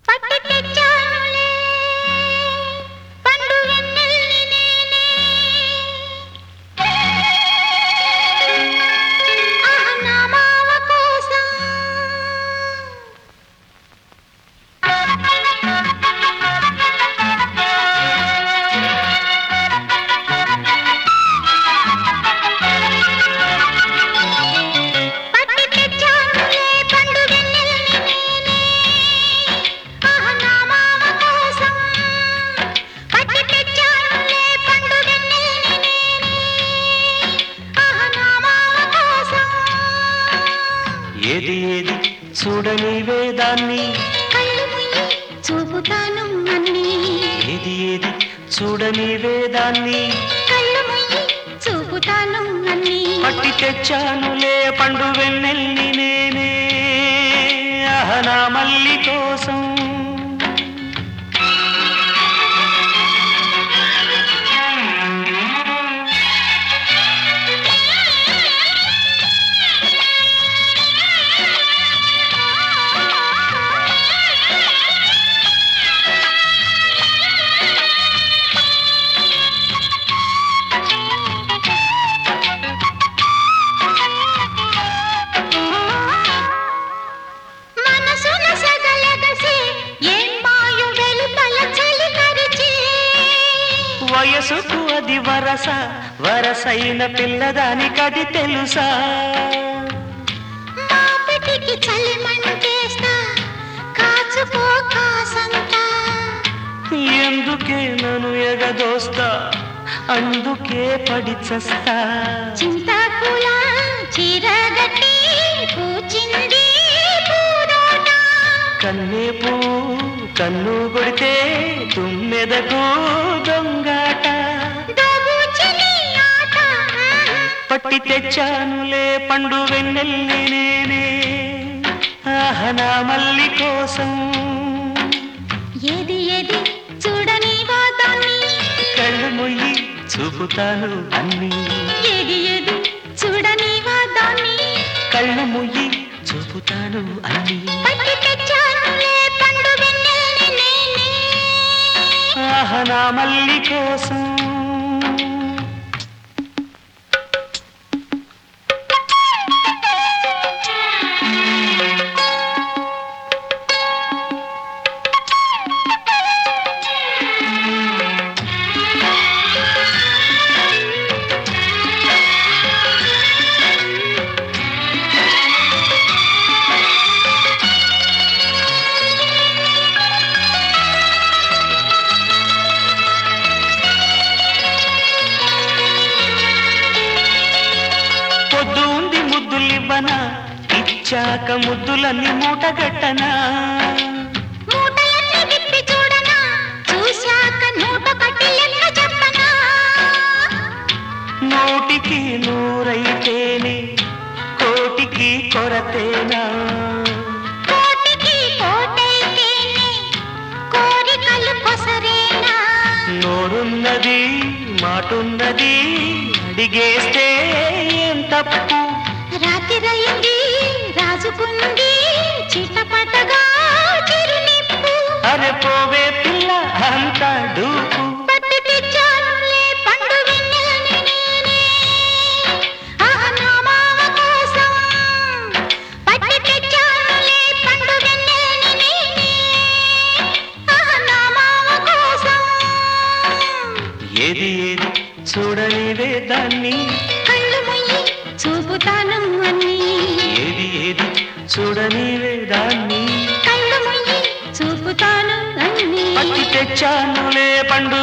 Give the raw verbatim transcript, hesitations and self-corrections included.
పట్టి తెచ్చానులే పండు వెన్నెల్ని నేనే ఆహా నా మావ కోసం పట్టి తెచ్చానులే పండు వెన్నెల్ని నేనే ఆహా నా మావ కోసం పట్టి తెచ్చానులే పండు వెన్నెల్ని నేనే ఆహా నా మావ కోసం ఏది ఏది చూడని వేదాన్ని కళ్ళు మూయి చూపుతాను అన్నీ ఏది ఏది చూడని వేదాన్ని కళ్ళు మూయి చూపుతాను అన్నీ పట్టి తెచ్చానులే పండు వెన్నెల్ని నేనే ఆహా నా మల్లి కోసం మనసున సగలగసి ఏం మాయు వెలుపల చలి కరిచి వయసుకు అది వరస వరసైన పిల్లదానికది తెలుసా మాపిటికి చలి మంటేస్తా కాచుకో కాసంతా ఎందుకే నన్ను ఎగదోస్తా అందుకే పడి చస్తా చింతాకుల చీరగట్టి పూచింది పూదోట కన్నే పూ కన్ను కొడితే తుమ్మెదకు దొంగాట దోబూచిని ఆట పట్టి తెచ్చానులే పండు వెన్నెల్ని నేనే ఆహా నా మల్లి కోసం ఏది ఏది చూడని వాదాన్ని కళ్ళు మొయ్యి చూపుతాను అన్నీ ఏది ఏది చూడని వాదాన్ని కళ్ళు మొయ్యి చూపుతాను అన్నీ పట్టి తెచ్చానులే పండు వెన్నెల్ని నేనే ఆహా నా మల్లి కోసం పొద్దు ఉంది ముద్దులివ్వనా ఇచ్చాక ముద్దులన్నీ మూటగట్టనా మూటలన్నీ విప్పి చూడనా చూశాక నూట కట్టి లెక్క చెప్పనా నోటికి నూరైతేనే కోటికి కొరతేనా కోటికి కోటైతేనే కోరికలు కొసరేనా నోరున్నది మాటున్నది అడిగేస్తే ఏం తప్పు రాత్రిరయింది రాజుకుంది చిటపటగా చిరునిప్పు అరే పోవే పిల్ల అంత డూపు పట్టి తెచ్చానులే పండు వెన్నెల్ని నేనే ఆహా నా మావ కోసం పట్టి తెచ్చానులే పండు వెన్నెల్ని నేనే ఆహా నా మావ కోసం ఏది ఏది చూడని వేదాన్ని కళ్ళు మూయి చూపుతాను అన్నీ ఏది ఏది చూడని వేదాన్ని కళ్ళు మూయి చూపుతాను అన్నీ పట్టి తెచ్చానులే పండు